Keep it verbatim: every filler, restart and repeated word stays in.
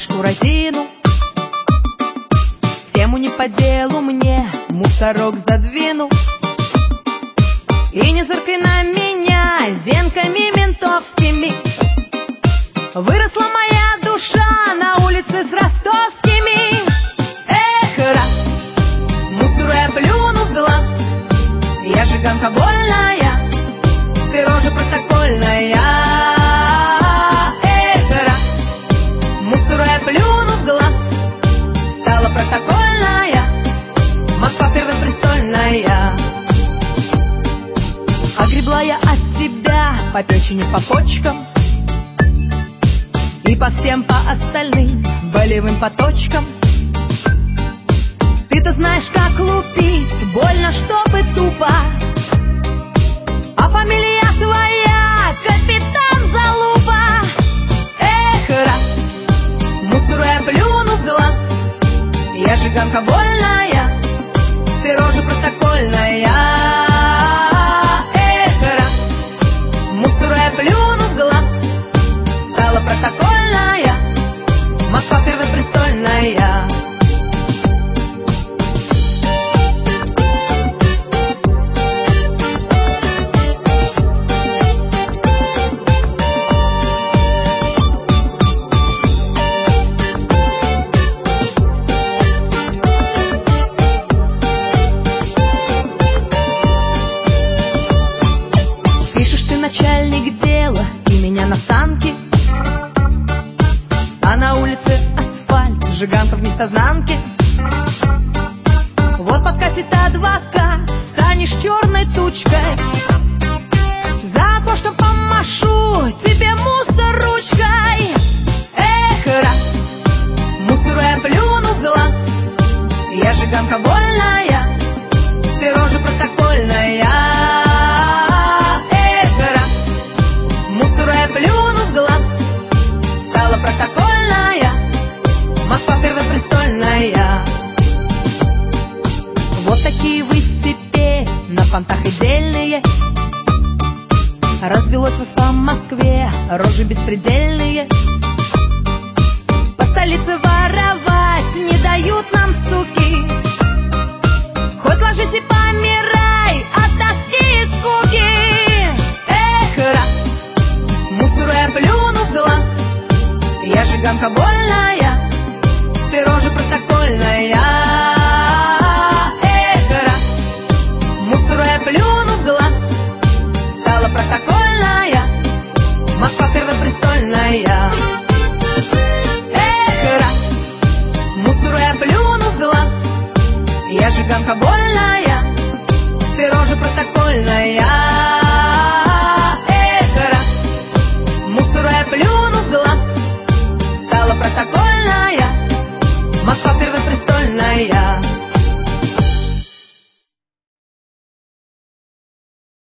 ручку разину. Тему не по делу мне мусорок задвинул. И не зыркай на меня зенками ментовскими. Выросла моя душа на улице с ростовскими. Эх, раз, мусору я плюну в глаз. Я жиганка больная, ты рожа протокольная. Эх, раз, мусору я плюну в глаз. Стала протокольная, Москва первопрестольная. Огребла я от тебя по печени, по почкам и по всем по остальным болевым поточкам. Ты-то знаешь, как лупить, больно, чтобы тупо. А фамилия твоя капитан Залупа. Эх, раз, мусору я плюну в глаз. Я жиганка больная, ты рожа протокольная. Эх, раз, мусору я плюну в глаз. Стала протокольная, Москва первопрестольная. Начальник дела и меня на санке, а на улице асфальт, жиганка в нестознанке. Вот подкатит адвокат, станешь черной тучкой. За окошком помашу тебе мусор ручкой. Эх, раз, мусору я плюну в глаз. Я жиганка больная, ты рожа протокольная. Плюну в глаз, стала протокольная, Москва первопрестольная. Вот такие вы теперь на понтах и дельные. Развелось вас по Москве, рожи беспредельные. По столице воровать не дают нам, суки. Хоть ложись и помирай от тоски и скуки. Эх, раз, мусору я плюну в глаз. Я жиганка больная, ты рожа протокольная. Эх, раз, мусору я плюну в глаз. Стала протокольная, Москва первопрестольная. Эх, раз, мусору я плюну в глаз. Я жиганка больная, ты рожа протокольная. Плюну в глаз, стала протокольная, Москва первопрестольная.